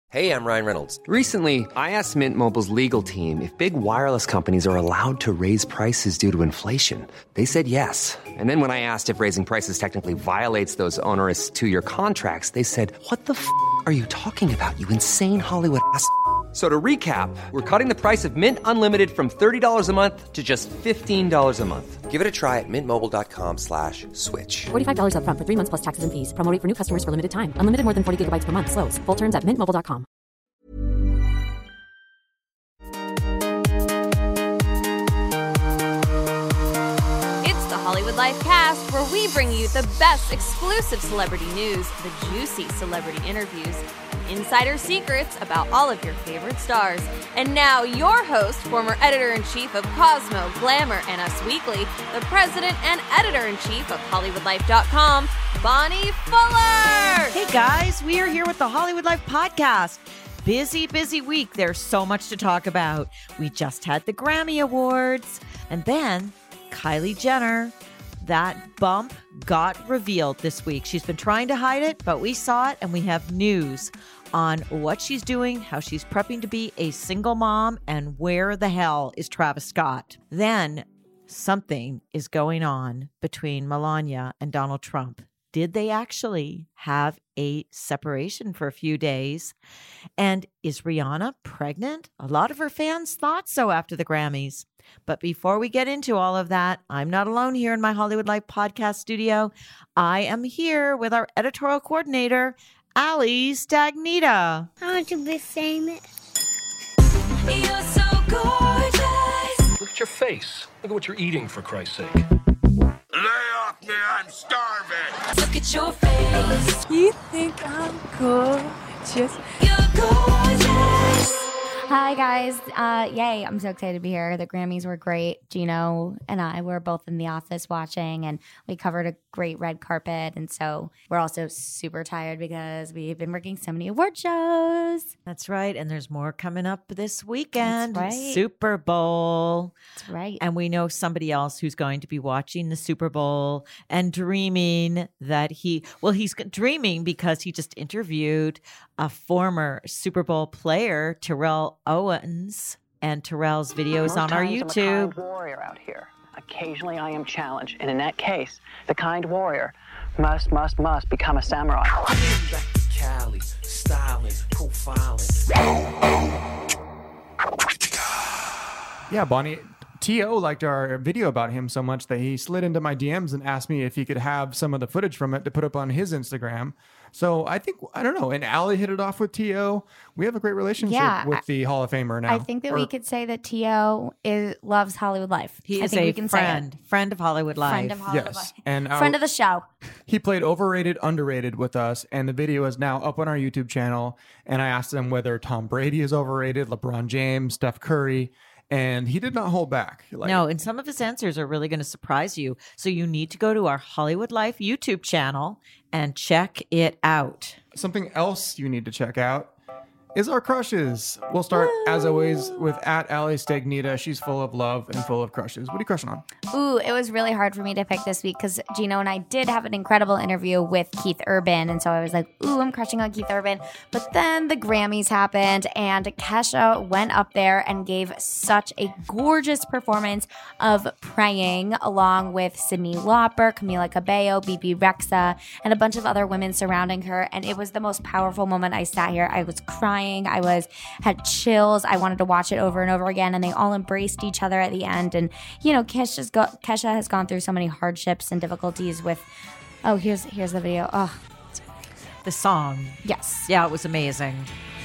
Hey, I'm Ryan Reynolds. Recently, I asked Mint Mobile's legal team if big wireless companies are allowed to raise prices due to inflation. They said yes. And then when I asked if raising prices technically violates those onerous two-year contracts, they said, "What the f*** are you talking about, you insane Hollywood ass?" So to recap, we're cutting the price of Mint Unlimited from $30 a month to just $15 a month. Give it a try at mintmobile.com/switch. $45 up front for 3 months plus taxes and fees. Promo rate for new customers for limited time. Unlimited more than 40 gigabytes per month. Slows full terms at mintmobile.com. It's the Hollywood Life Cast, where we bring you the best exclusive celebrity news, the juicy celebrity interviews, and insider secrets about all of your favorite stars. And now your host, former editor-in-chief of Cosmo, Glamour, and Us Weekly, the president and editor-in-chief of HollywoodLife.com, Bonnie Fuller! Hey guys, we are here with the Hollywood Life podcast. Busy week. There's so much to talk about. We just had the Grammy Awards, and then Kylie Jenner, that bump got revealed this week. She's been trying to hide it, but we saw it, and we have news on what she's doing, how she's prepping to be a single mom, and where the hell is Travis Scott. Then something is going on between Melania and Donald Trump. Did they actually have a separation for a few days? And is Rihanna pregnant? A lot of her fans thought so after the Grammys. But before we get into all of that, I'm not alone here in my Hollywood Life podcast studio. I am here with our editorial coordinator, Ali Stagnita. I want to be famous. You're so gorgeous! Look at your face. Look at what you're eating, for Christ's sake. Lay off me, I'm starving. Look at your face. You think I'm gorgeous? You're gorgeous! Hi, guys. Yay. I'm so excited to be here. The Grammys were great. Gino and I were both in the office watching, and we covered a great red carpet. And so we're also super tired because we've been working so many award shows. That's right. And there's more coming up this weekend. That's right. Super Bowl. That's right. And we know somebody else who's going to be watching the Super Bowl and dreaming that he's dreaming because he just interviewed a former Super Bowl player, Terrell Owens, and Terrell's video is on our YouTube. I'm a kind warrior out here. Occasionally I am challenged, and in that case, the kind warrior must become a samurai. Cali, styling, profiling. Yeah, Bonnie, T.O. liked our video about him so much that he slid into my DMs and asked me if he could have some of the footage from it to put up on his Instagram. So I don't know. And Allie hit it off with T.O. We have a great relationship with the Hall of Famer now. I think that we could say that T.O. loves Hollywood Life. He I is think a we can friend of Hollywood Life. Friend of Hollywood Yes. Life. And friend of the show. He played Overrated, Underrated with us, and the video is now up on our YouTube channel. And I asked him whether Tom Brady is overrated, LeBron James, Steph Curry, and he did not hold back. No, and some of his answers are really going to surprise you. So you need to go to our Hollywood Life YouTube channel and check it out. Something else you need to check out is our crushes. We'll start, as always, with @Ali Stagnita. She's full of love and full of crushes. What are you crushing on? Ooh, it was really hard for me to pick this week because Gino and I did have an incredible interview with Keith Urban. And so I was like, ooh, I'm crushing on Keith Urban. But then the Grammys happened and Kesha went up there and gave such a gorgeous performance of Praying, along with Cyndi Lauper, Camila Cabello, BB Rexa, and a bunch of other women surrounding her. And it was the most powerful moment. I sat here, I was crying. I had chills. I wanted to watch it over and over again, and they all embraced each other at the end. And you know, Kesha has gone through so many hardships and difficulties with. Oh, here's the video. Oh, the song. Yes, yeah, it was amazing.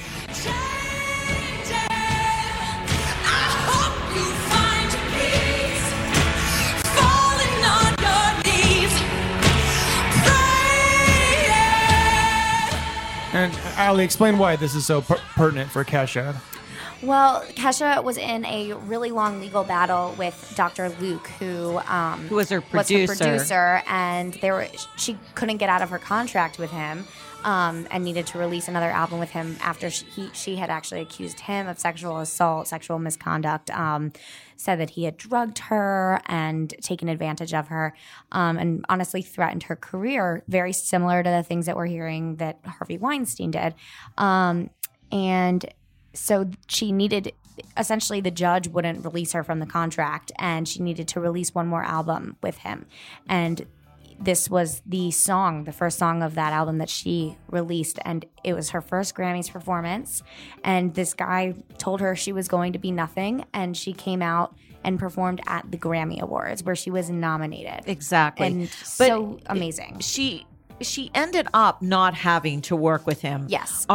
And Ali, explain why this is so pertinent for Kesha. Well, Kesha was in a really long legal battle with Dr. Luke, who was her producer, and she couldn't get out of her contract with him. And needed to release another album with him after she had actually accused him of sexual assault, sexual misconduct, said that he had drugged her and taken advantage of her, and honestly threatened her career, very similar to the things that we're hearing that Harvey Weinstein did. And so she needed, essentially the judge wouldn't release her from the contract, and she needed to release one more album with him. And this was the first song of that album that she released, and it was her first Grammys performance. And this guy told her she was going to be nothing, and she came out and performed at the Grammy Awards, where she was nominated. Exactly. And so amazing. She ended up not having to work with him. Yes,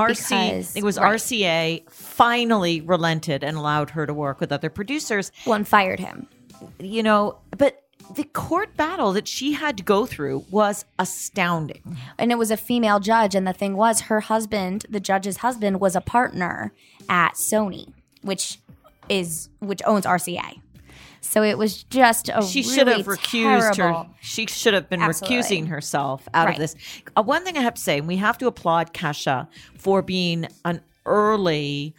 RCA finally relented and allowed her to work with other producers. Well, and fired him. You know, but the court battle that she had to go through was astounding. And it was a female judge, and the thing was, her husband, the judge's husband, was a partner at Sony, which owns RCA. So it was just she should have recused terrible. her. She should have been recusing herself out of this. One thing I have to say, and we have to applaud Kesha for being an early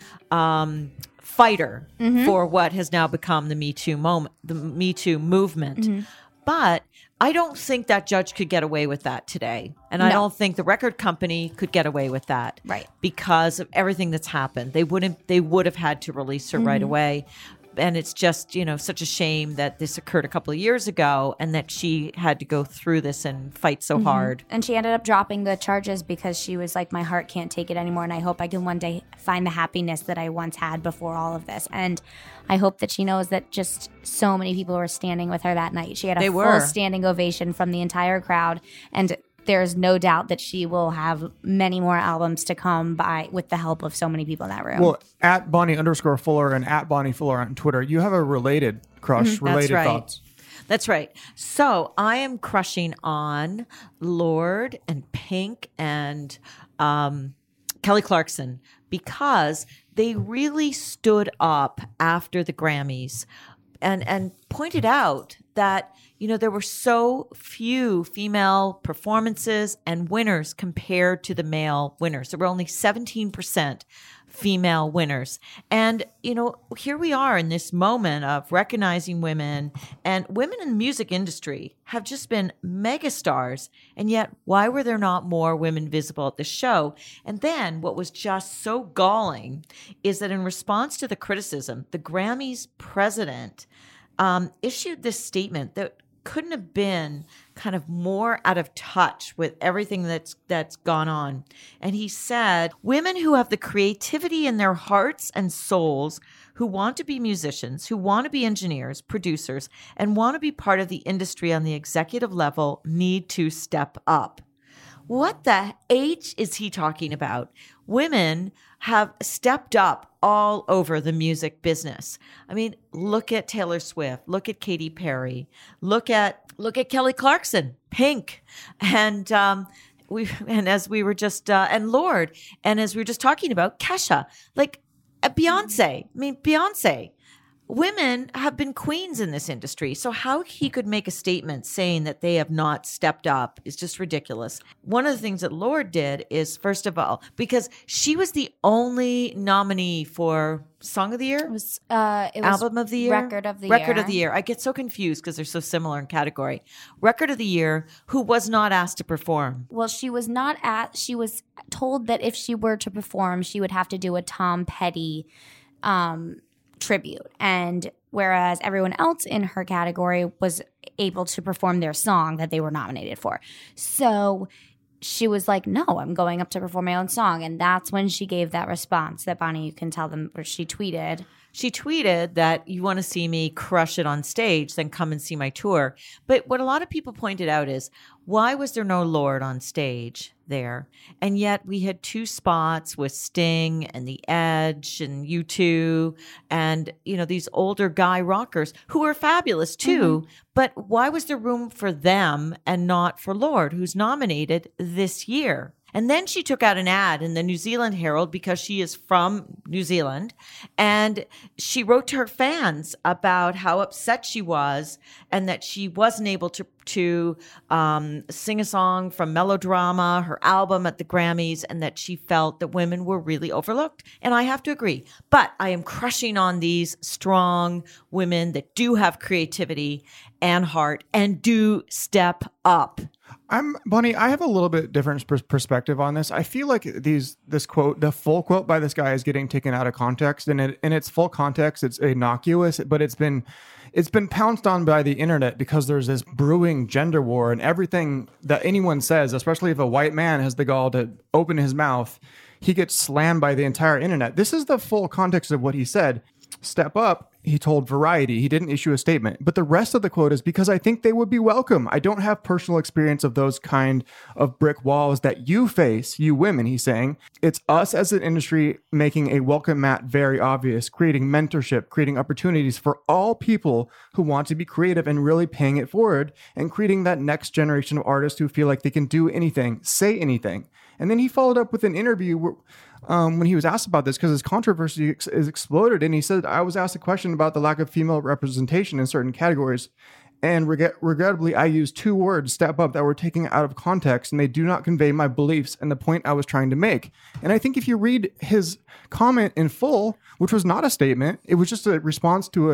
fighter for what has now become the Me Too moment, the Me Too movement. But I don't think that judge could get away with that today. And I don't think the record company could get away with that. Right. Because of everything that's happened. They would have had to release her right away. And it's just, such a shame that this occurred a couple of years ago and that she had to go through this and fight so hard. And she ended up dropping the charges because she was like, my heart can't take it anymore. And I hope I can one day find the happiness that I once had before all of this. And I hope that she knows that just so many people were standing with her that night. She had a full standing ovation from the entire crowd. And there's no doubt that she will have many more albums to come by with the help of so many people in that room. Well, at Bonnie_Fuller and at Bonnie Fuller on Twitter, you have a related crush, related thoughts. That's right. So I am crushing on Lorde and Pink and Kelly Clarkson because they really stood up after the Grammys and pointed out that there were so few female performances and winners compared to the male winners. There were only 17% female winners. And, here we are in this moment of recognizing women, and women in the music industry have just been megastars. And yet, why were there not more women visible at the show? And then what was just so galling is that in response to the criticism, the Grammys president issued this statement that couldn't have been kind of more out of touch with everything that's gone on. And he said, women who have the creativity in their hearts and souls, who want to be musicians, who want to be engineers, producers, and want to be part of the industry on the executive level need to step up. What the H is he talking about? Women have stepped up all over the music business. I mean, look at Taylor Swift, look at Katy Perry, look at Kelly Clarkson, Pink, and as we were just and Lorde, and as we were just talking about Kesha, like Beyonce. I mean, Beyonce. Women have been queens in this industry. So how he could make a statement saying that they have not stepped up is just ridiculous. One of the things that Lorde did is, first of all, because she was the only nominee for Song of the Year? It was Album of the Year? Record of the Year. Record of the Year. I get so confused because they're so similar in category. Record of the Year, who was not asked to perform. Well, she was was told that if she were to perform, she would have to do a Tom Petty tribute, and whereas everyone else in her category was able to perform their song that they were nominated for. So she was like, no, I'm going up to perform my own song. And that's when she gave that response that, Bonnie, you can tell them, where she tweeted. She tweeted that you want to see me crush it on stage, then come and see my tour. But what a lot of people pointed out is, why was there no Lorde on stage there? And yet we had two spots with Sting and The Edge and U2 and, these older guy rockers who were fabulous too. But why was there room for them and not for Lorde, who's nominated this year? And then she took out an ad in the New Zealand Herald because she is from New Zealand. And she wrote to her fans about how upset she was and that she wasn't able to sing a song from Melodrama, her album at the Grammys, and that she felt that women were really overlooked. And I have to agree. But I am crushing on these strong women that do have creativity and heart and do step up. Bonnie, I have a little bit different perspective on this. I feel like this quote, the full quote by this guy, is getting taken out of context, and in its full context, it's innocuous, but it's been pounced on by the internet because there's this brewing gender war, and everything that anyone says, especially if a white man has the gall to open his mouth, he gets slammed by the entire internet. This is the full context of what he said. Step up, he told Variety. He didn't issue a statement. But the rest of the quote is, because I think they would be welcome. I don't have personal experience of those kind of brick walls that you face, you women, he's saying. It's us as an industry making a welcome mat very obvious, creating mentorship, creating opportunities for all people who want to be creative and really paying it forward, and creating that next generation of artists who feel like they can do anything, say anything. And then he followed up with an interview when he was asked about this, because his controversy is exploded. And he said, I was asked a question about the lack of female representation in certain categories. And regrettably, I used 2 words, step up, that were taken out of context, and they do not convey my beliefs and the point I was trying to make. And I think if you read his comment in full, which was not a statement, it was just a response to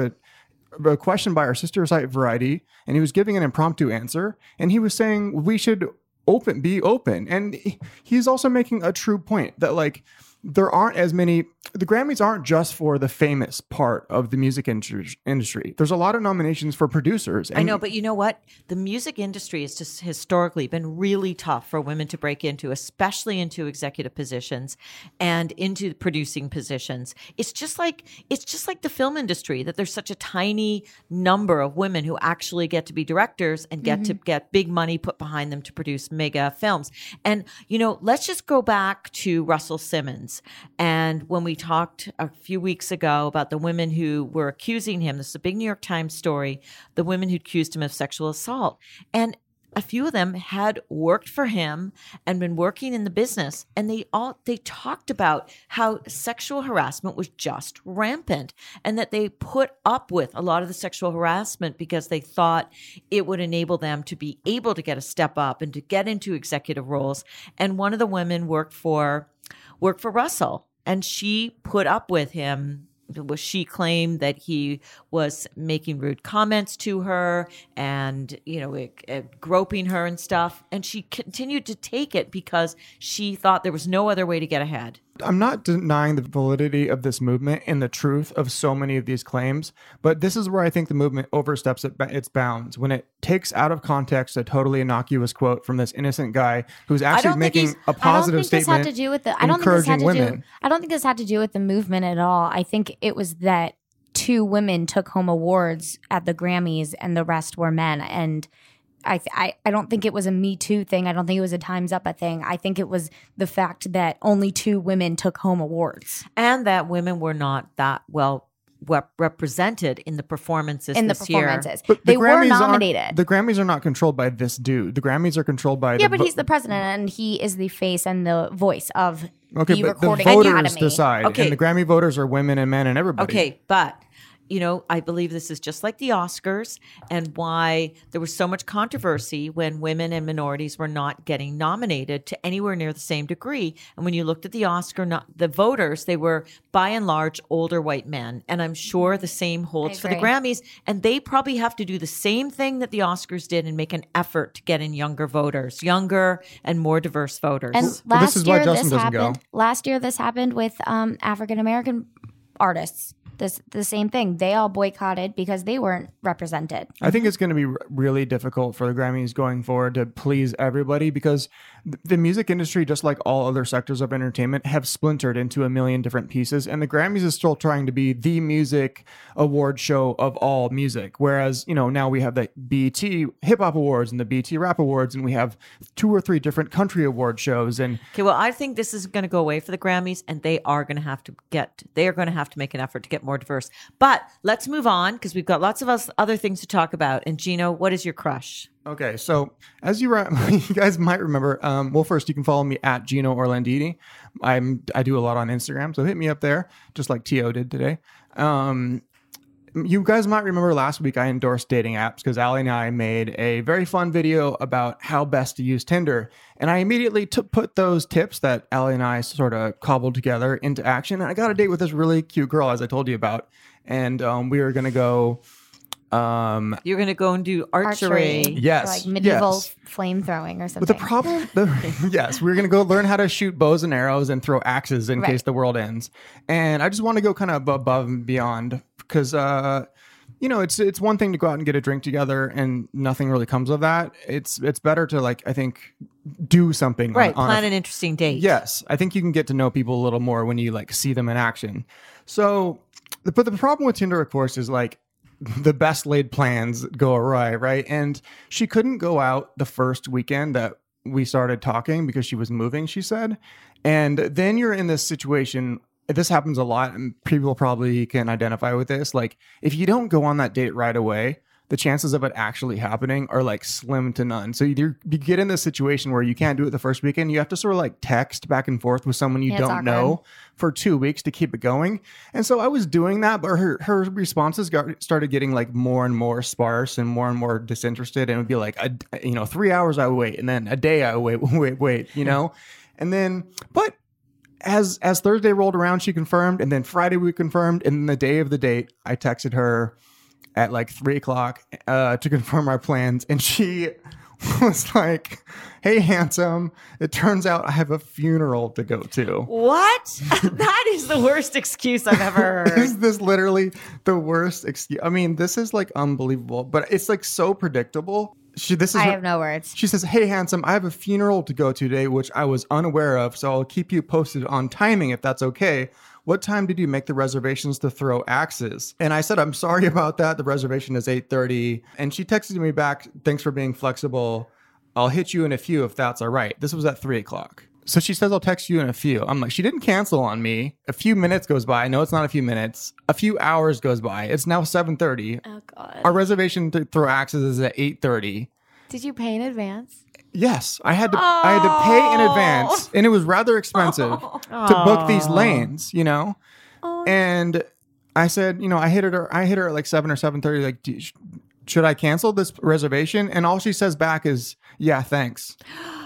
a question by our sister site Variety, and he was giving an impromptu answer. And he was saying we should be open. And he's also making a true point that, like, there aren't as many, the Grammys aren't just for the famous part of the music industry. There's a lot of nominations for producers. I know, but you know what? The music industry has just historically been really tough for women to break into, especially into executive positions and into producing positions. It's just like the film industry, that there's such a tiny number of women who actually get to be directors and get to get big money put behind them to produce mega films. And, you know, let's just go back to Russell Simmons. And when we talked a few weeks ago about the women who were accusing him, this is a big New York Times story, the women who accused him of sexual assault. And a few of them had worked for him and been working in the business. And they talked about how sexual harassment was just rampant, and that they put up with a lot of the sexual harassment because they thought it would enable them to be able to get a step up and to get into executive roles. And one of the women worked for Russell, and she put up with him. She claimed that he was making rude comments to her and, you know, groping her and stuff. And she continued to take it because she thought there was no other way to get ahead. I'm not denying the validity of this movement and the truth of so many of these claims, but this is where I think the movement oversteps its bounds when it takes out of context a totally innocuous quote from this innocent guy who's actually making a positive statement encouraging women. I don't think this had to do with the movement at all. I think it was that 2 women took home awards at the Grammys and the rest were men. And I don't think it was a Me Too thing. I don't think it was a Time's Up thing. I think it was the fact that only 2 women took home awards. And that women were not that well represented in the performances this year. But they were nominated. The Grammys are not controlled by this dude. The Grammys are controlled by but he's the president and he is the face and the voice of the recording the voters academy. decide. Okay. And the Grammy voters are women and men and everybody. Okay, but you know, I believe this is just like the Oscars, and why there was so much controversy when women and minorities were not getting nominated to anywhere near the same degree. And when you looked at the the voters, they were by and large older white men. And I'm sure the same holds for the Grammys. And they probably have to do the same thing that the Oscars did and make an effort to get in younger voters, younger and more diverse voters. And last year this happened with African American artists. The same thing. They all boycotted because they weren't represented. I think it's going to be really difficult for the Grammys going forward to please everybody, because the music industry, just like all other sectors of entertainment, have splintered into a million different pieces. And the Grammys is still trying to be the music award show of all music. Whereas, you know, now we have the BET Hip Hop Awards and the BET Rap Awards, and we have 2 or 3 different country award shows. And okay, well, I think this is going to go away for the Grammys, and they are going to have to make an effort to get more diverse. But let's move on, because we've got lots of other things to talk about. And Gino, what is your crush? Okay, so as you guys might remember, well, first you can follow me at Gino Orlandini. I do a lot on Instagram, so hit me up there, just like T.O. did today. You guys might remember last week I endorsed dating apps because Allie and I made a very fun video about how best to use Tinder. And I immediately put those tips that Allie and I sort of cobbled together into action. And I got a date with this really cute girl, as I told you about. And we were going to go You're going to go and do archery. Yes, Or like medieval yes. flame throwing or But something. the problem, yes, we're going to go learn how to shoot bows and arrows and throw axes in Right. case the world ends. And I just want to go kind of above and beyond because, it's one thing to go out and get a drink together and nothing really comes of that. It's better to I think do something. Right. on Plan an interesting date. Yes. I think you can get to know people a little more when you see them in action. So, but the problem with Tinder, of course, is the best laid plans go awry, right? And she couldn't go out the first weekend that we started talking because she was moving, she said. And then you're in this situation. This happens a lot, and people probably can identify with this. If you don't go on that date right away, the chances of it actually happening are slim to none. So you get in this situation where you can't do it the first weekend. You have to sort of text back and forth with someone you Yeah, it's don't know for 2 weeks to keep it going. And so I was doing that, but her responses started getting more and more sparse and more disinterested. And it would be 3 hours I would wait, and then a day I would wait, and then, but as Thursday rolled around, she confirmed, and then Friday we confirmed, and then the day of the date, I texted her at 3:00 to confirm our plans, and she was like, "Hey, handsome, it turns out I have a funeral to go to." What? That is the worst excuse I've ever heard. Is this literally the worst excuse? I mean, this is unbelievable, but it's so predictable. I have no words. She says, "Hey, handsome, I have a funeral to go to today, which I was unaware of, so I'll keep you posted on timing if that's okay. What time did you make the reservations to throw axes?" And I said, "I'm sorry about that. The reservation is 8:30. And she texted me back, "Thanks for being flexible. I'll hit you in a few if that's all right." This was at 3:00. So she says, "I'll text you in a few." I'm like, she didn't cancel on me. A few minutes goes by. I know it's not a few minutes. A few hours goes by. It's now 7:30. Oh, God. Our reservation to throw axes is at 8:30. Did you pay in advance? Yes, I had to pay in advance, and it was rather expensive to book these lanes, And I said, I hit her at 7 or 7:30. Should I cancel this reservation? And all she says back is, "Yeah, thanks."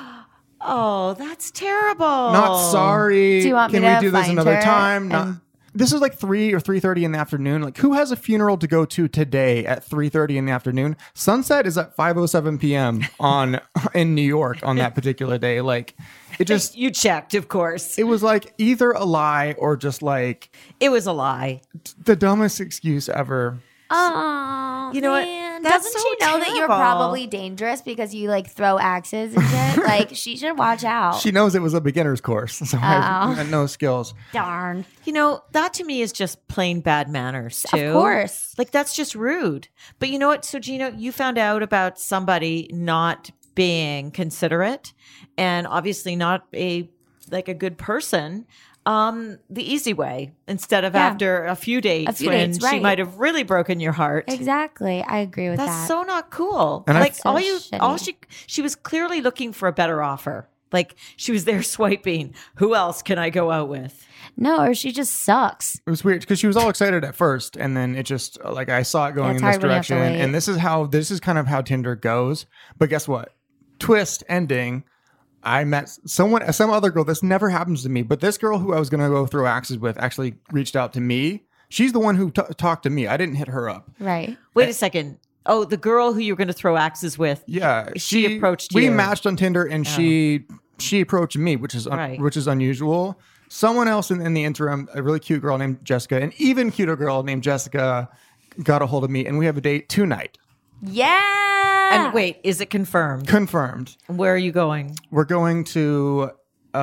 Oh, that's terrible. Not sorry. Do you want me Can we to do this find another her time? and- This is 3 or 3:30 in the afternoon. Who has a funeral to go to today at 3:30 in the afternoon? Sunset is at 5:07 p.m. in New York on that particular day. It just You checked, of course. it was either a lie or just It was a lie. the dumbest excuse ever. Oh, You know what? man. That's Doesn't so she know that you're terrible. probably dangerous because you throw axes and shit? She should watch out. She knows it was a beginner's course, so I had no skills. Darn. That to me is just plain bad manners, too. Of course. That's just rude. But you know what? So, Gino, you found out about somebody not being considerate and obviously not a good person. The easy way instead of after a few dates few when dates, she right. might have really broken your heart. Exactly. I agree with That's that. so not cool. And So she was clearly looking for a better offer. She was there swiping. Who else can I go out with? No, or she just sucks. It was weird because she was all excited at first, and then it just I saw it going It's in this hard when you have to direction, wait. and this is kind of how Tinder goes. But guess what? Twist ending. I met some other girl. This never happens to me, but this girl who I was going to go throw axes with actually reached out to me. She's the one who talked to me. I didn't hit her up. Right. Wait a second. Oh, the girl who you were going to throw axes with. Yeah, She approached We you. matched on Tinder, and she approached me, which is Right. which is unusual. Someone else in the interim, a really cute girl named Jessica, an even cuter girl named Jessica, got a hold of me, and we have a date tonight. Yeah. And wait, is it confirmed? Confirmed. Where are you going? We're going to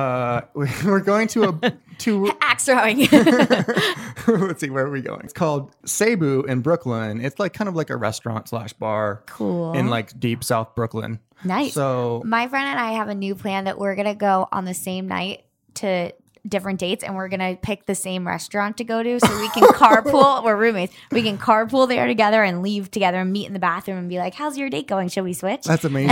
to Axe throwing. let's see, where are we going? It's called Cebu in Brooklyn. It's kind of like a restaurant / bar. Cool. In deep South Brooklyn. Nice. So My friend and I have a new plan that we're going to go on the same night to different dates, and we're going to pick the same restaurant to go to so we can carpool. We're roommates. We can carpool there together and leave together and meet in the bathroom and be like, "How's your date going? Should we switch?" that's amazing.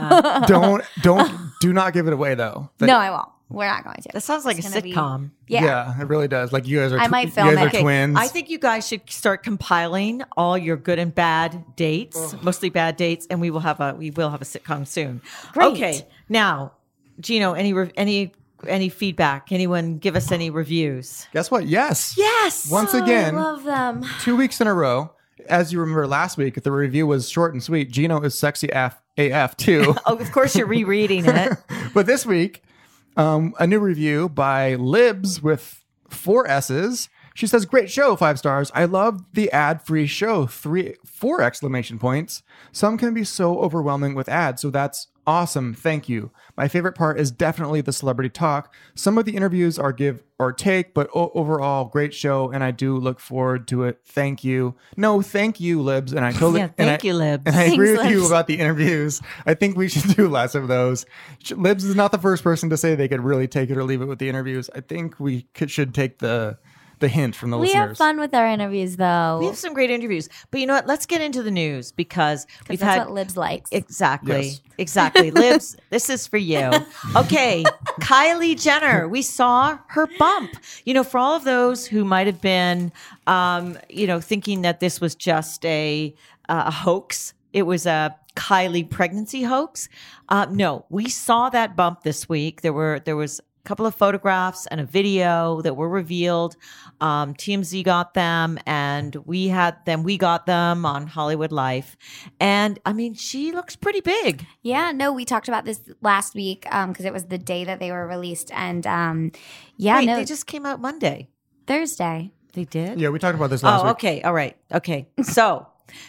Do not give it away though. No, I won't. We're not going to. That sounds like a It's gonna be- sitcom. Yeah. It really does. You guys are I might film you guys it. are twins. I think you guys should start compiling all your good and bad dates, mostly bad dates, and we will have a sitcom soon. Great. Okay, now, Gino, any feedback? Anyone give us any reviews? Guess what? Yes. Yes. Once again, I love them. 2 weeks in a row. as you remember last week, the review was short and sweet. Gino is sexy AF too. Oh, of course you're rereading it. But this week, a new review by Libs with 4 S's. She says, great show, 5 stars. I love the ad-free show, 4 exclamation points. Some can be so overwhelming with ads, so that's awesome. Thank you. My favorite part is definitely the celebrity talk. Some of the interviews are give or take, but overall, great show, and I do look forward to it. Thank you. No, thank you, Libs. And I totally thank you, Libs. And I agree with you Libs. about the interviews. I think we should do less of those. Libs is not the first person to say they could really take it or leave it with the interviews. I think we should take the hint from the We listeners. have fun with our interviews, though. We have some great interviews. But you know what? Let's get into the news because we've that's had what Libs likes. Exactly. Yes. Exactly. Libs, this is for you. Okay. Kylie Jenner. We saw her bump. You know, for all of those who might have been, thinking that this was just a hoax, it was a Kylie pregnancy hoax. No, we saw that bump this week. There was a couple of photographs and a video that were revealed. TMZ got them and we got them on Hollywood Life. And I mean, she looks pretty big. Yeah, no, we talked about this last week because it was the day that they were released. And They just came out Monday. Thursday. They did? Yeah, we talked about this last week. Okay. All right. Okay. So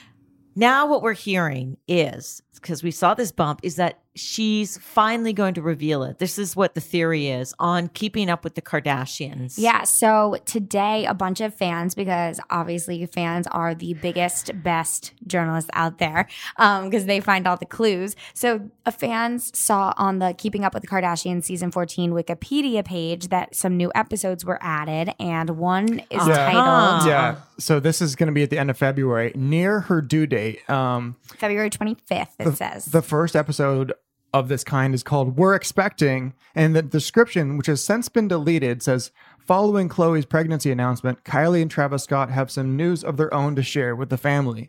now what we're hearing is, because we saw this bump, is that she's finally going to reveal it. This is what the theory is on Keeping Up with the Kardashians. Yeah, so today a bunch of fans, because obviously fans are the biggest, best journalists out there because they find all the clues. So fans saw on the Keeping Up with the Kardashians season 14 Wikipedia page that some new episodes were added, and one is titled Yeah. So this is going to be at the end of February, near her due date. February 25th, it says. The first episode of this kind is called We're Expecting, and the description, which has since been deleted, says, following Khloe's pregnancy announcement, Kylie and Travis Scott have some news of their own to share with the family.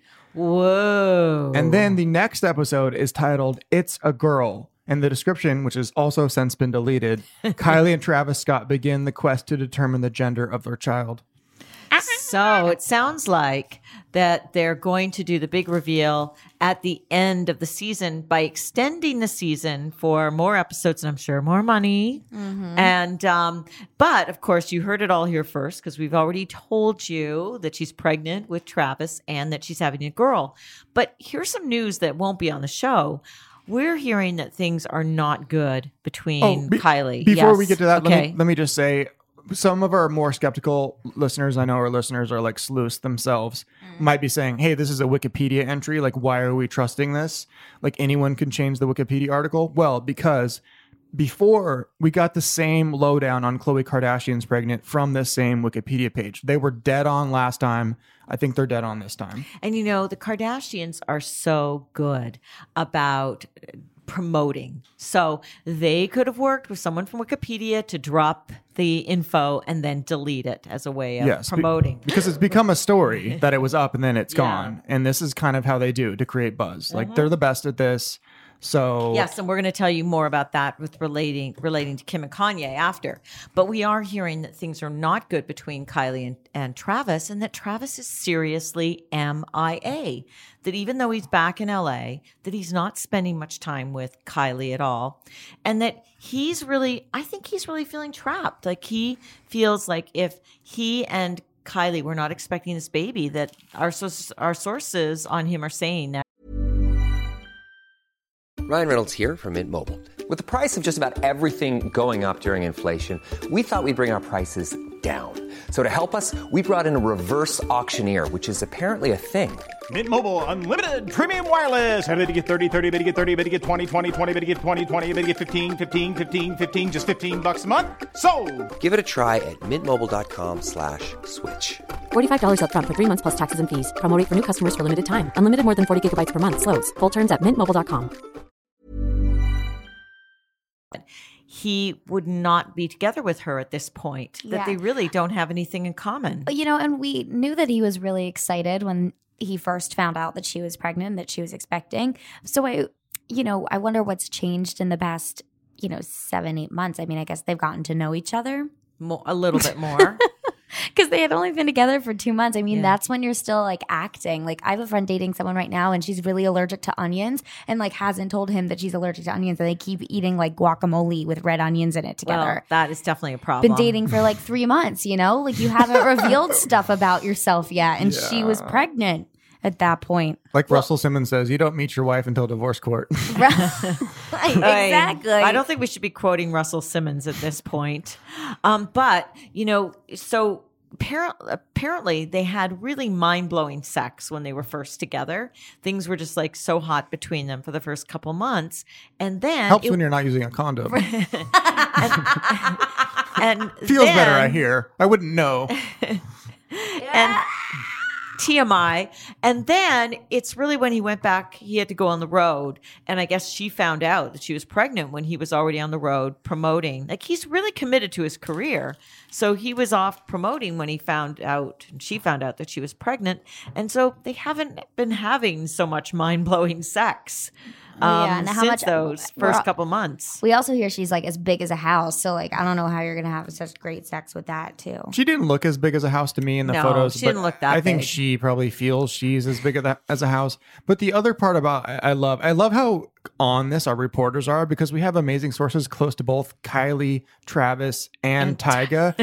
Whoa. And then the next episode is titled It's a Girl. And the description, which has also since been deleted, Kylie and Travis Scott begin the quest to determine the gender of their child. So it sounds like that they're going to do the big reveal at the end of the season by extending the season for more episodes and I'm sure more money. Mm-hmm. And but of course you heard it all here first because we've already told you that she's pregnant with Travis and that she's having a girl. But here's some news that won't be on the show. We're hearing that things are not good between Kylie. Before we get to that, okay. let me just say, some of our more skeptical listeners, I know our listeners are like sleuths themselves, might be saying, hey, this is a Wikipedia entry. Like, why are we trusting this? Like, anyone can change the Wikipedia article. Well, because before we got the same lowdown on Khloe Kardashian's pregnant from this same Wikipedia page. They were dead on last time. I think they're dead on this time. And you know, the Kardashians are so good about promoting. So they could have worked with someone from Wikipedia to drop the info and then delete it as a way of promoting. Because it's become a story that it was up and then it's gone. And this is kind of how they do to create buzz. Like they're the best at this. So yes, and we're going to tell you more about that with relating to Kim and Kanye after. But we are hearing that things are not good between Kylie and Travis, and that Travis is seriously MIA. That even though he's back in LA, that he's not spending much time with Kylie at all, and that I think he's really feeling trapped. Like he feels like if he and Kylie were not expecting this baby, that our sources on him are saying that. Ryan Reynolds here from Mint Mobile. With the price of just about everything going up during inflation, we thought we'd bring our prices down. So to help us, we brought in a reverse auctioneer, which is apparently a thing. Mint Mobile Unlimited Premium Wireless. How to get 30, 30, bit to get 30, bit to get 20, 20, 20, bit to get 20, 20, bit to get 15, 15, 15, 15, just $15 a month? Sold! Give it a try at mintmobile.com/switch. $45 up front for 3 months plus taxes and fees. Promo rate for new customers for limited time. Unlimited more than 40 gigabytes per month. Slows full terms at mintmobile.com. He would not be together with her at this point, that they really don't have anything in common. You know, and we knew that he was really excited when he first found out that she was pregnant, that she was expecting. So I wonder what's changed in the past, 7-8 months. I mean, I guess they've gotten to know each other. A little bit more. Because they had only been together for 2 months. I mean, that's when you're still like acting. Like I have a friend dating someone right now and she's really allergic to onions and like hasn't told him that she's allergic to onions. And they keep eating like guacamole with red onions in it together. Well, that is definitely a problem. Been dating for like 3 months, you know? Like you haven't revealed stuff about yourself yet. And she was pregnant at that point. Like Russell Simmons says, you don't meet your wife until divorce court. Exactly. I don't think we should be quoting Russell Simmons at this point. But, you know, so apparently they had really mind-blowing sex when they were first together. Things were just like so hot between them for the first couple months. And then Helps when you're not using a condom. and Feels then, better, I hear. I wouldn't know. And TMI. And then it's really when he went back, he had to go on the road. And I guess she found out that she was pregnant when he was already on the road promoting. Like he's really committed to his career. So he was off promoting when he found out, and she found out that she was pregnant. And so they haven't been having so much mind-blowing sex. And how since much those first couple months. We also hear she's like as big as a house. So like I don't know how you're gonna have such great sex with that too. She didn't look as big as a house to me in the No, photos. she didn't look that I think big. she probably feels she's as big as a house. But the other part about I love how on this our reporters are, because we have amazing sources close to both Kylie, Travis, and Tyga.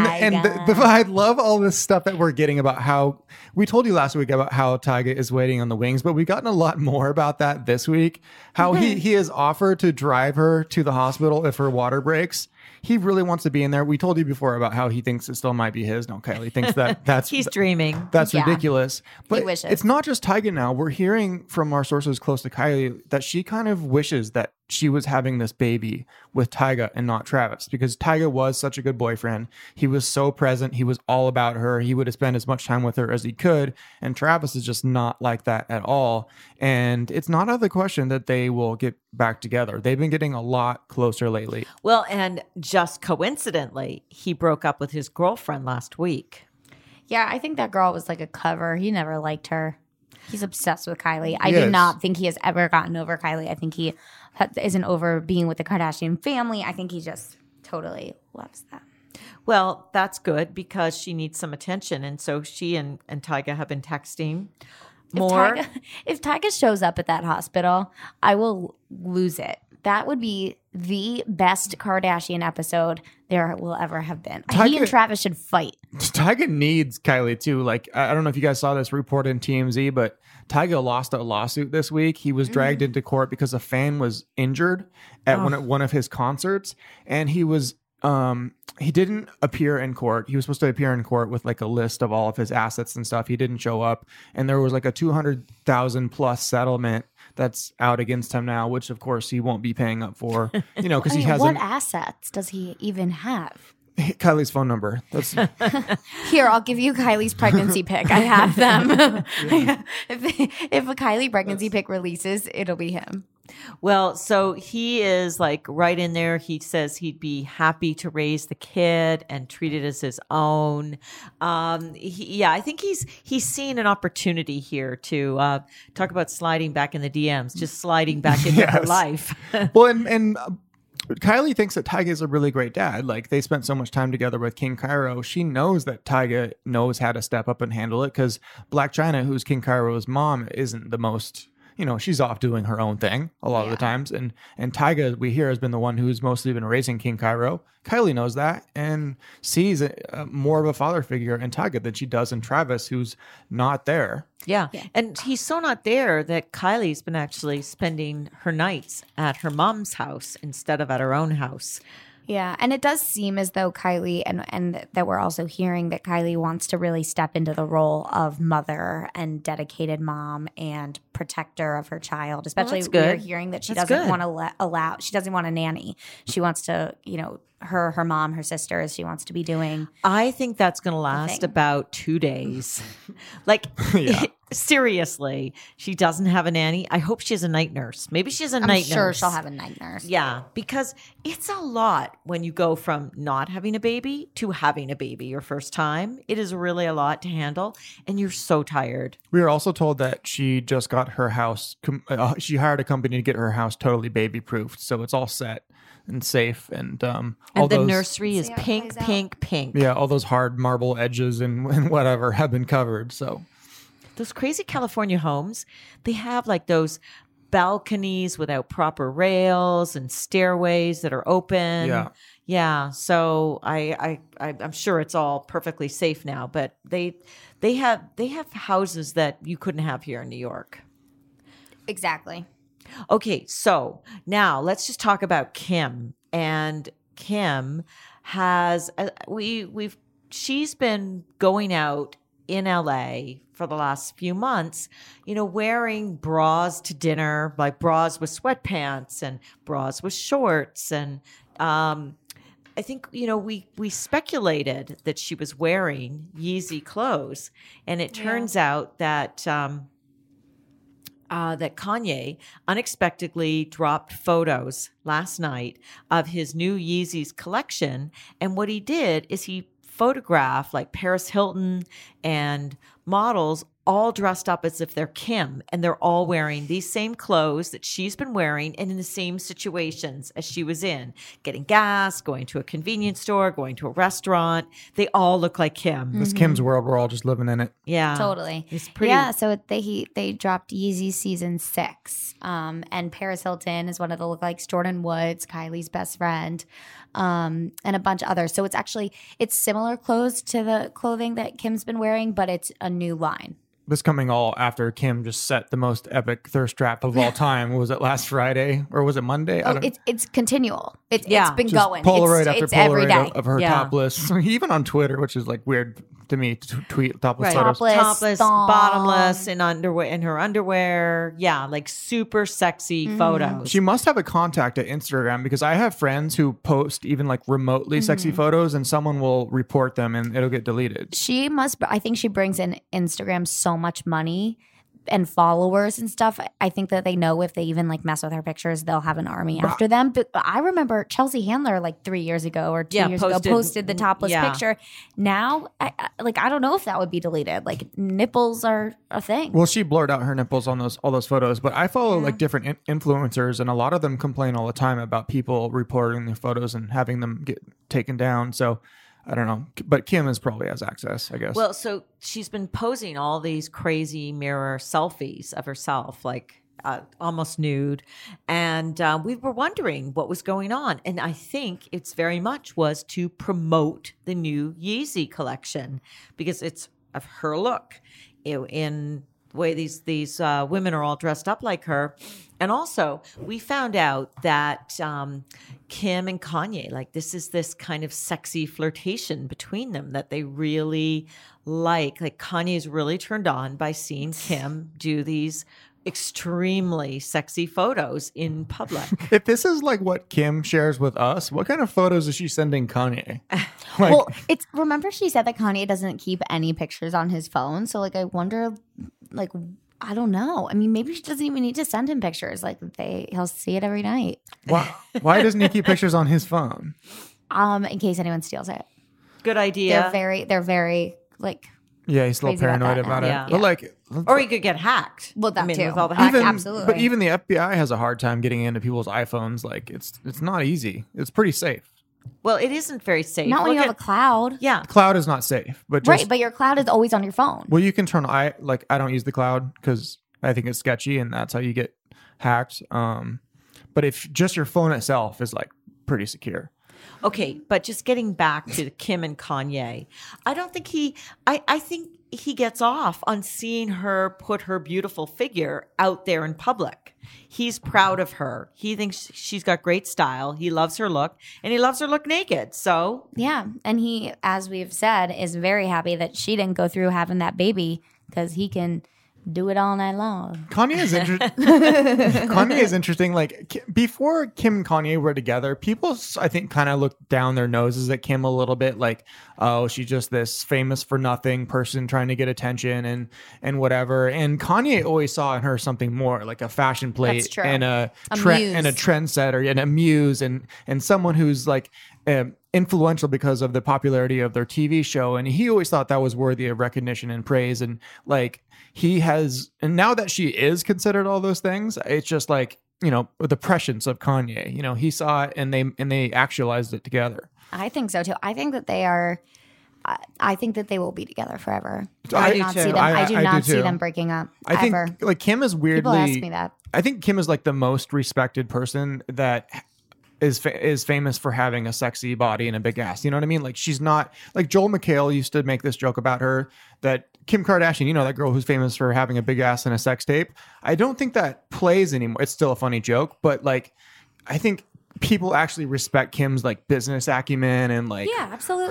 I love all this stuff that we're getting about how we told you last week about how Tyga is waiting on the wings, but we've gotten a lot more about that this week. How he has offered to drive her to the hospital if her water breaks. He really wants to be in there. We told you before about how he thinks it still might be his. No, Kylie thinks that's He's dreaming. That's ridiculous. But wishes. it's not just Tyga now. We're hearing from our sources close to Kylie that she kind of wishes that she was having this baby with Tyga and not Travis, because Tyga was such a good boyfriend. He was so present. He was all about her. He would have spent as much time with her as he could. And Travis is just not like that at all. And it's not out of the question that they will get back together. They've been getting a lot closer lately. Well, and just coincidentally, he broke up with his girlfriend last week. Yeah, I think that girl was like a cover. He never liked her. He's obsessed with Kylie. I Yes. do not think he has ever gotten over Kylie. I think he isn't over being with the Kardashian family. I think he just totally loves them. Well, that's good because she needs some attention. And so she and Tyga have been texting more. If Tyga shows up at that hospital, I will lose it. That would be the best Kardashian episode there will ever have been. He and Travis should fight. Tyga needs Kylie too. Like, I don't know if you guys saw this report in TMZ, but Tyga lost a lawsuit this week. He was dragged into court because a fan was injured at one of his concerts, and he was he didn't appear in court. He was supposed to appear in court with like a list of all of his assets and stuff. He didn't show up, and there was like a $200,000 plus settlement that's out against him now, which of course he won't be paying up for, you know, because he hasn't. What assets does he even have? Kylie's phone number. That's Here, I'll give you Kylie's pregnancy pic. I have them. If a Kylie pregnancy pic releases, it'll be him. Well, so he is like right in there. He says he'd be happy to raise the kid and treat it as his own. I think he's seen an opportunity here to talk about sliding back in the DMs, just sliding back into her life. Well, and Kylie thinks that Tyga is a really great dad. Like, they spent so much time together with King Cairo. She knows that Tyga knows how to step up and handle it, because Blac Chyna, who's King Cairo's mom, isn't the most, you know, she's off doing her own thing a lot of the times. And Tyga, we hear, has been the one who's mostly been raising King Cairo. Kylie knows that and sees more of a father figure in Tyga than she does in Travis, who's not there. Yeah. And he's so not there that Kylie's been actually spending her nights at her mom's house instead of at her own house. Yeah, and it does seem as though Kylie, and that we're also hearing that Kylie wants to really step into the role of mother and dedicated mom and protector of her child. Especially we're hearing that she doesn't want to she doesn't want a nanny. She wants to, you know, her mom, her sisters, she wants to be doing. I think that's going to last about 2 days. Like, seriously, she doesn't have a nanny. I hope she has a night nurse. Maybe she has a night nurse. I'm sure she'll have a night nurse. Yeah, because it's a lot when you go from not having a baby to having a baby your first time. It is really a lot to handle, and you're so tired. We were also told that she just got her house. She hired a company to get her house totally baby proofed, so it's all set. and safe, and And all the those, nursery is See how it pink, plays out. pink, pink. yeah, all those hard marble edges and whatever have been covered. So Those crazy California homes, they have like those balconies without proper rails and stairways that are open. Yeah. Yeah. So I'm sure it's all perfectly safe now, but they have houses that you couldn't have here in New York. Exactly. Okay, so now let's just talk about Kim. And Kim has she's been going out in LA for the last few months, wearing bras to dinner, like bras with sweatpants and bras with shorts. And I think, we speculated that she was wearing Yeezy clothes. And it turns out that that Kanye unexpectedly dropped photos last night of his new Yeezys collection. And what he did is he photographed like Paris Hilton and models all dressed up as if they're Kim, and they're all wearing these same clothes that she's been wearing and in the same situations as she was in, getting gas, going to a convenience store, going to a restaurant. They all look like Kim. it's Kim's world. We're all just living in it. Yeah. Totally. It's pretty. Yeah, so they dropped Yeezy season 6. And Paris Hilton is one of the lookalikes, Jordan Woods, Kylie's best friend, and a bunch of others. So it's similar clothes to the clothing that Kim's been wearing, but it's a new line. This coming all after Kim just set the most epic thirst trap of all time. Was it last Friday or was it Monday? I don't It's continual. It's been just going. Polaroid after it's every Polaroid day. of her Yeah. topless, even on Twitter, which is like weird to me to tweet topless Right. photos. Topless, thong. bottomless, in her underwear. Yeah, like super sexy photos. She must have a contact at Instagram because I have friends who post even like remotely sexy photos and someone will report them and it'll get deleted. I think she brings in Instagram so much money and followers and stuff. I think that they know if they even like mess with her pictures, they'll have an army after them. But I remember Chelsea Handler like 3 years ago or 2 years ago posted the topless picture. Now, I don't know if that would be deleted. Like nipples are a thing. Well, she blurred out her nipples on all those photos, but I follow like different influencers and a lot of them complain all the time about people reporting their photos and having them get taken down. So I don't know, but Kim probably has access, I guess. Well, so she's been posing all these crazy mirror selfies of herself, like almost nude. And we were wondering what was going on. And I think it's very much was to promote the new Yeezy collection because it's of her look in the way these women are all dressed up like her. And also, we found out that Kim and Kanye, like this is this kind of sexy flirtation between them that they really like. Like Kanye's really turned on by seeing Kim do these extremely sexy photos in public. If this is like what Kim shares with us, what kind of photos is she sending Kanye? Well, remember she said that Kanye doesn't keep any pictures on his phone. So like I wonder, like, I don't know. I mean, maybe she doesn't even need to send him pictures. Like he'll see it every night. Why doesn't he keep pictures on his phone? In case anyone steals it. Good idea. They're very like. Yeah, he's a little crazy about paranoid that about now. it. Yeah. But like, Or he could get hacked. Well, that too. With all the Absolutely. But even the FBI has a hard time getting into people's iPhones. Like, it's not easy. It's pretty safe. Well, it isn't very safe. Not when you have a cloud. Yeah. Cloud is not safe, but just, Right, but your cloud is always on your phone. well, you can turn. I don't use the cloud because I think it's sketchy, and that's how you get hacked. But if just your phone itself is like pretty secure. Okay, but just getting back to Kim and Kanye, I don't think I think he gets off on seeing her put her beautiful figure out there in public. He's proud of her. He thinks she's got great style. He loves her look, and he loves her look naked. So Yeah, and he, as we've said, is very happy that she didn't go through having that baby because he can do it all night long. Kanye is interesting. Like before Kim and Kanye were together, people I think kind of looked down their noses at Kim a little bit, like, oh, she's just this famous for nothing person trying to get attention and whatever. And Kanye always saw in her something more, like a fashion plate That's true. and a muse. and a trendsetter and a muse and someone who's like influential because of the popularity of their TV show. And he always thought that was worthy of recognition and praise. And like and now that she is considered all those things, it's just like the prescience of Kanye. He saw it and they actualized it together. I think so too. I think that they are. I think that they will be together forever. I do do not too. see them. I do do not too. see them breaking up. I think ever. like Kim is weirdly. People ask me that. I think Kim is like the most respected person that is famous for having a sexy body and a big ass. You know what I mean? Like she's not like Joel McHale used to make this joke about her that Kim Kardashian, that girl who's famous for having a big ass and a sex tape. I don't think that plays anymore. It's still a funny joke, but like I think people actually respect Kim's like business acumen and like absolutely.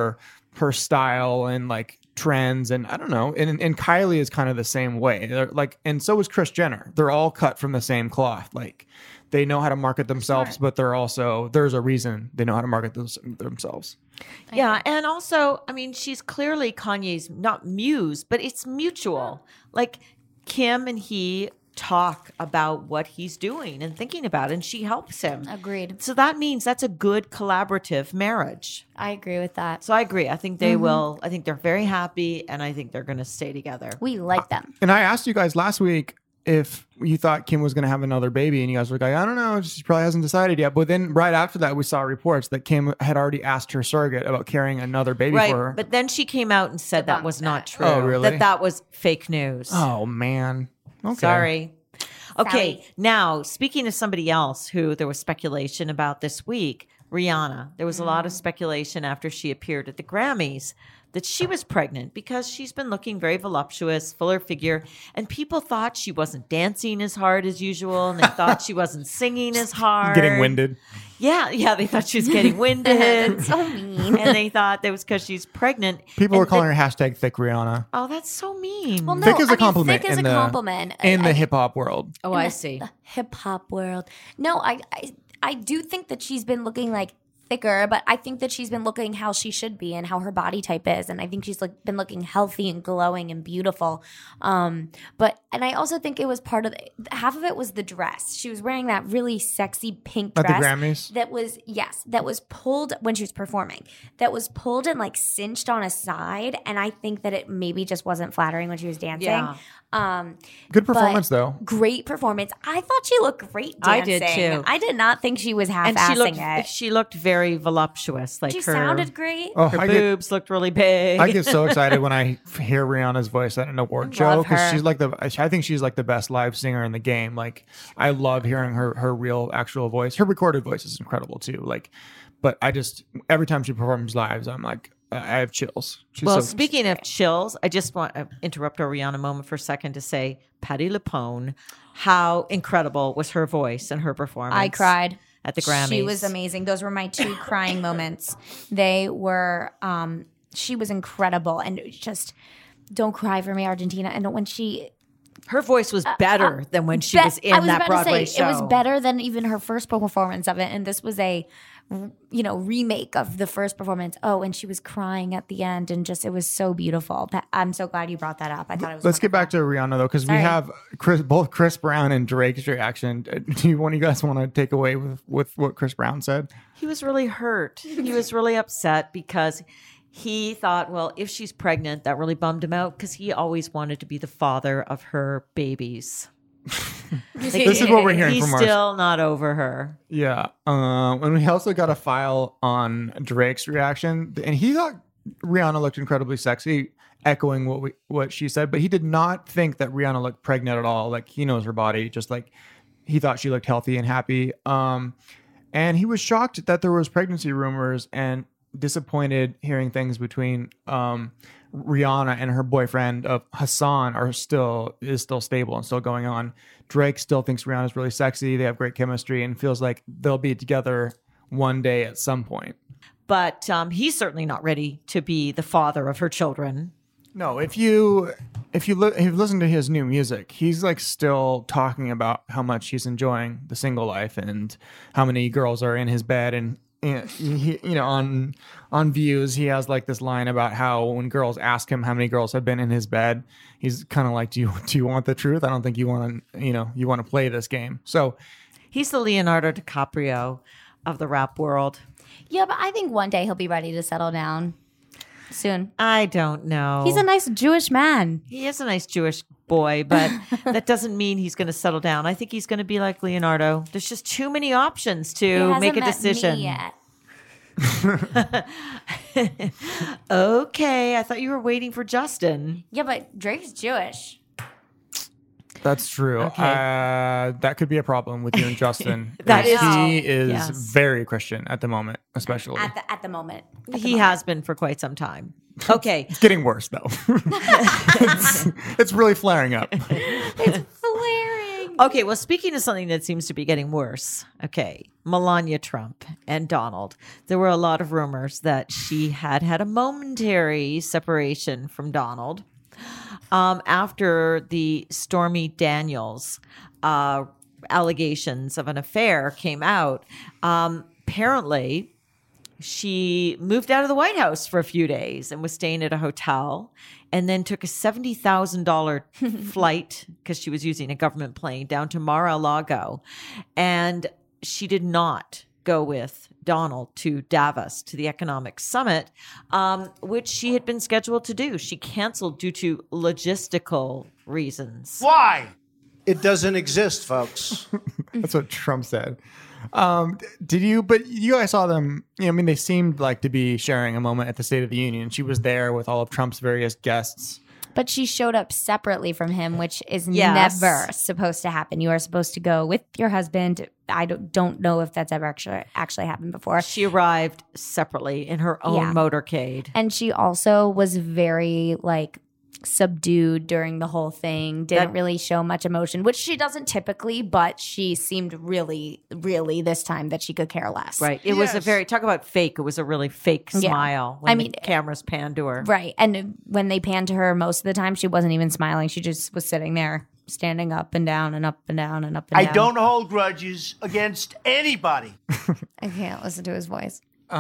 her style and like trends, and I don't know, and Kylie is kind of the same way. They're like, and so is Kris Jenner. They're all cut from the same cloth. Like they know how to market themselves, but there's a reason they know how to market themselves. Yeah, and also, I mean, she's clearly Kanye's not muse, but it's mutual. Like Kim and he talk about what he's doing and thinking about, and she helps him. Agreed. So that means that's a good collaborative marriage. I agree with that. So I agree. I think they will. I think they're very happy, and I think they're going to stay together. We like them. And I asked you guys last week if you thought Kim was going to have another baby, and you guys were like, I don't know, she probably hasn't decided yet. But then right after that, we saw reports that Kim had already asked her surrogate about carrying another baby for her. But then she came out and said that was not true. Oh, really? That was fake news. Oh, man. Okay. Sorry. Okay, now speaking of somebody else who there was speculation about this week, Rihanna. There was a lot of speculation after she appeared at the Grammys that she was pregnant because she's been looking very voluptuous, fuller figure, and people thought she wasn't dancing as hard as usual, and they thought she wasn't singing as hard. Getting winded. Yeah, they thought she was getting winded. That's so mean. And they thought that was because she's pregnant. People were calling her hashtag thick Rihanna. Oh, that's so mean. Well, no, Thick is a compliment. Thick is a compliment. In the hip hop world. Oh, I see. The hip hop world. No, I do think that she's been looking like thicker, but I think that she's been looking how she should be and how her body type is, and I think she's been looking healthy and glowing and beautiful. And I also think it was part of half of it was the dress. She was wearing that really sexy pink dress at the Grammys. That was pulled when she was performing. That was pulled and like cinched on a side, and I think that it maybe just wasn't flattering when she was dancing. Yeah. Good performance, though. Great performance. I thought she looked great dancing. I did too. I did not think she was half-assing it. She looked very voluptuous. Like She her sounded great. Oh, her boobs looked really big. I get so excited when I hear Rihanna's voice at an award show because she's like I think she's like the best live singer in the game. Like I love hearing her real actual voice. Her recorded voice is incredible too. Like, but I just every time she performs live, I'm like I have chills. Speaking of chills, I just want to interrupt our Rihanna moment for a second to say Patti LuPone, how incredible was her voice and her performance. I cried at the Grammys. She was amazing. Those were my two crying moments. They were, she was incredible. And just, don't cry for me, Argentina. And when her voice was better than when she was in that Broadway show. It was better than even her first performance of it. And this was a, remake of the first performance. Oh, and she was crying at the end, and just it was so beautiful. I'm so glad you brought that up. I thought it was. Let's get back to Rihanna though, because we have both Chris Brown and Drake's reaction. Do one of you guys want to take away with what Chris Brown said? He was really hurt. He was really upset because he thought, well, if she's pregnant, that really bummed him out because he always wanted to be the father of her babies. This is what we're hearing from He's still not over her. Yeah. And we also got a file on Drake's reaction, and he thought Rihanna looked incredibly sexy, echoing what she said, but he did not think that Rihanna looked pregnant at all. Like he knows her body, just like he thought she looked healthy and happy. And he was shocked that there was pregnancy rumors and disappointed hearing things between Rihanna and her boyfriend of Hassan is still stable and still going on. Drake still thinks Rihanna's really sexy. They have great chemistry and feels like they'll be together one day at some point. But he's certainly not ready to be the father of her children. No, if you listen to his new music, he's like still talking about how much he's enjoying the single life and how many girls are in his bed. And he, on Views, he has like this line about how when girls ask him how many girls have been in his bed, he's kind of like, do you want the truth? I don't think you want to play this game. So he's the Leonardo DiCaprio of the rap world. Yeah, but I think one day he'll be ready to settle down soon. I don't know. He's a nice Jewish man. He is a nice Jewish boy, but that doesn't mean he's going to settle down. I think he's going to be like Leonardo. There's just too many options to make a decision. Yet. Okay, I thought you were waiting for Justin. Yeah, but Drake's Jewish. That's true. Okay. That could be a problem with you and Justin. That is- He is Yes. very Christian at the moment, especially. At the moment. He has been for quite some time. Okay. It's getting worse though. it's really flaring up. Flaring. Okay, well, speaking of something that seems to be getting worse, okay, Melania Trump and Donald. There were a lot of rumors that she had a momentary separation from Donald after the Stormy Daniels allegations of an affair came out. Apparently, she moved out of the White House for a few days and was staying at a hotel, and then took a $70,000 flight, because she was using a government plane, down to Mar-a-Lago. And she did not go with Donald to Davos, to the economic summit, which she had been scheduled to do. She canceled due to logistical reasons. Why? It doesn't exist, folks. That's what Trump said. But you guys saw them, they seemed like to be sharing a moment at the State of the Union. She was there with all of Trump's various guests. But she showed up separately from him, which is Yes. never supposed to happen. You are supposed to go with your husband. I don't know if that's ever actually happened before. She arrived separately in her own motorcade. And she also was very subdued during the whole thing, didn't really show much emotion, which she doesn't typically, but she seemed really, really this time that she could care less. Right. It was a very, talk about fake. It was a really fake Yeah. smile when the cameras panned to her. Right. And when they panned to her, most of the time, she wasn't even smiling. She just was sitting there, standing up and down and up and down and up and down. I don't hold grudges against anybody. I can't listen to his voice.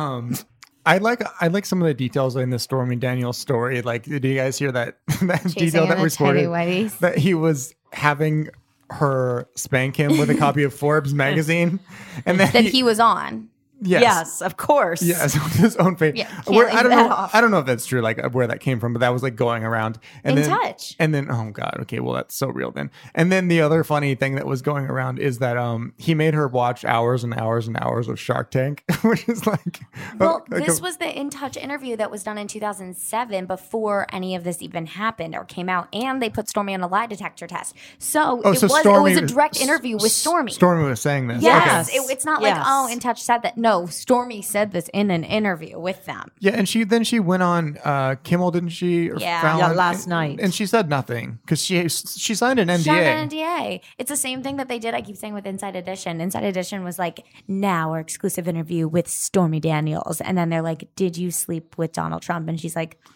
I like some of the details in the Stormy Daniels story. Like, did you guys hear that detail him that in was the tighty reported whities. that he was having her spank him with a copy of Forbes magazine, and then That he was on. yes, of course. yes, with his own face. Yeah, can't Where, leave I don't that know. off. I don't know if that's true. Like where that came from, but that was like going around. And In then, touch. And then, oh god, okay, well that's so real then. And then the other funny thing that was going around is that he made her watch hours and hours and hours of Shark Tank, which is like. Well, this was the In Touch interview that was done in 2007 before any of this even happened or came out, and they put Stormy on a lie detector test. So, it was a direct interview with Stormy. Stormy was saying this. Yes, Okay. it's not Yes. like, oh, In Touch said that. No, Stormy said this in an interview with them. Yeah, and she went on Kimmel, didn't she? Or Yeah. Fallon? Yeah, last night. and she said nothing because she signed an NDA. Shot an NDA. It's the same thing that they did, I keep saying, with Inside Edition. Inside Edition was like, now our exclusive interview with Stormy Daniels. And then they're like, did you sleep with Donald Trump? And she's like,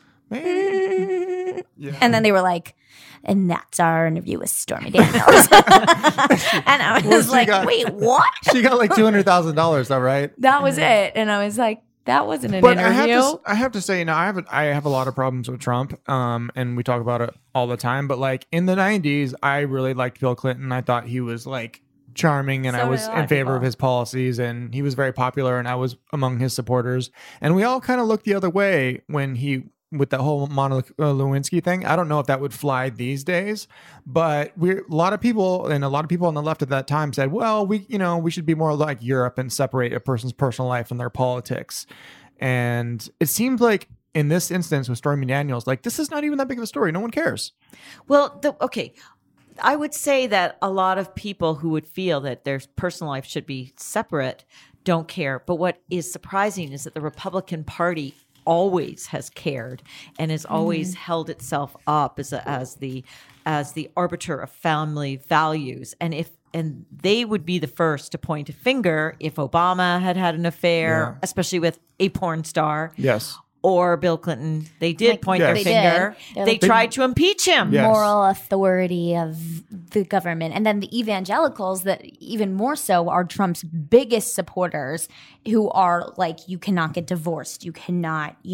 Yeah. and then they were like, and that's our interview with Stormy Daniels. And I was she like, got- wait, what? She got like $200,000 though, right? That was it. And I was like, that wasn't an But interview. I have to say, I have a lot of problems with Trump, and we talk about it all the time. But like in the 90s, I really liked Bill Clinton. I thought he was like charming, and So I did was a lot in of favor of people. his policies, and he was very popular, and I was among his supporters. And we all kind of looked the other way when he. With that whole Monica Lewinsky thing, I don't know if that would fly these days, but a lot of people on the left at that time said, well, we should be more like Europe and separate a person's personal life from their politics. And it seems like in this instance with Stormy Daniels, like this is not even that big of a story. No one cares. Well, okay. I would say that a lot of people who would feel that their personal life should be separate don't care. But what is surprising is that the Republican Party always has cared and has always held itself up as the arbiter of family values. And they would be the first to point a finger if Obama had an affair, especially with a porn star. Yes. Or Bill Clinton. They did point their They finger. did. They tried to impeach him. Yes. Moral authority of the government. And then the evangelicals, that even more so, are Trump's biggest supporters, who are like, you cannot get divorced. You cannot,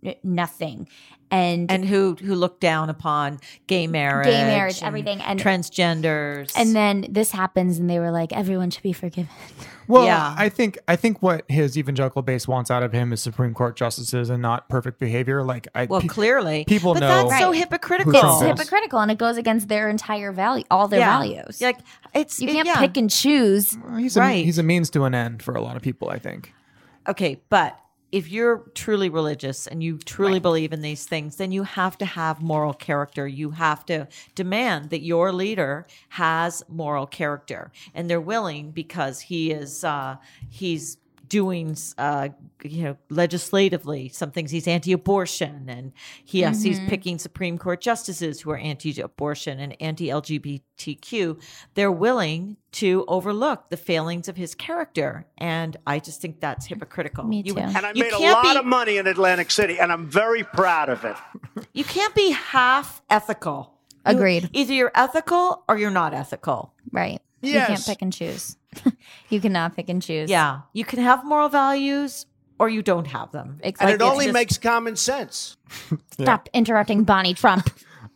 nothing. And who looked down upon gay marriage, and everything, and transgenders. And then this happens, and they were like, everyone should be forgiven. Well, yeah. I think what his evangelical base wants out of him is Supreme Court justices and not perfect behavior. Like, clearly people but know. That's so hypocritical. It's hypocritical, and it goes against their entire all their values. Like you can't pick and choose. Well, he's a means to an end for a lot of people, I think. Okay, but if you're truly religious and you truly believe in these things, then you have to have moral character. You have to demand that your leader has moral character, and they're willing because he's doing, legislatively some things. He's anti-abortion, and he's picking Supreme Court justices who are anti-abortion and anti-LGBTQ. They're willing to overlook the failings of his character, and I just think that's hypocritical. Me too. And I made a lot of money in Atlantic City, and I'm very proud of it. You can't be half ethical. Agreed. Either you're ethical or you're not ethical. Right. Yes. You can't pick and choose. You cannot pick and choose. Yeah. You can have moral values or you don't have them. And it only makes common sense. Stop interrupting Bonnie Trump.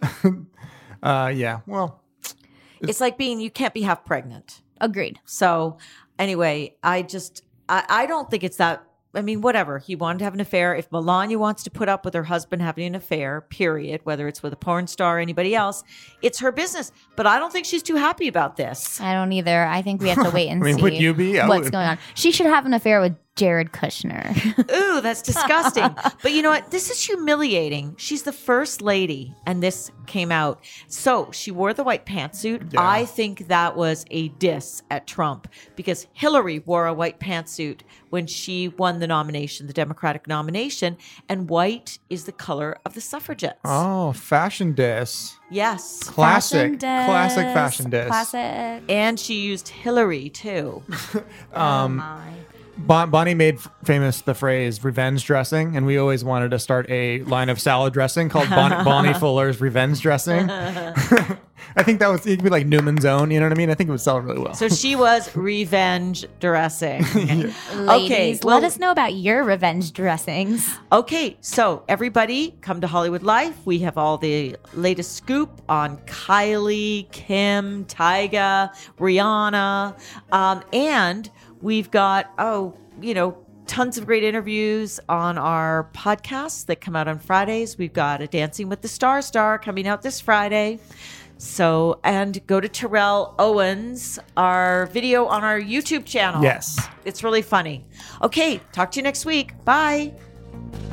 Yeah. Well, it's like you can't be half pregnant. Agreed. So anyway, I don't think it's that. I mean, whatever. He wanted to have an affair. If Melania wants to put up with her husband having an affair, period, whether it's with a porn star or anybody else, it's her business. But I don't think she's too happy about this. I don't either. I think we have to wait and see would you be? what's going on. She should have an affair with Jared Kushner. Ooh, that's disgusting. But you know what? This is humiliating. She's the first lady, and this came out. So she wore the white pantsuit. Yeah. I think that was a diss at Trump because Hillary wore a white pantsuit when she won the nomination, the Democratic nomination, and white is the color of the suffragettes. Oh, fashion diss. Yes. Classic fashion diss. Classic. And she used Hillary too. Bonnie made famous the phrase revenge dressing, and we always wanted to start a line of salad dressing called Bonnie Fuller's Revenge Dressing. I think it could be like Newman's Own, you know what I mean? I think it would sell really well. So she was revenge dressing. Ladies, let us know about your revenge dressings. Okay, so everybody come to Hollywood Life. We have all the latest scoop on Kylie, Kim, Tyga, Rihanna, and we've got, tons of great interviews on our podcasts that come out on Fridays. We've got a Dancing with the Star coming out this Friday. So, and go to Terrell Owens, our video on our YouTube channel. Yes. It's really funny. Okay, talk to you next week. Bye.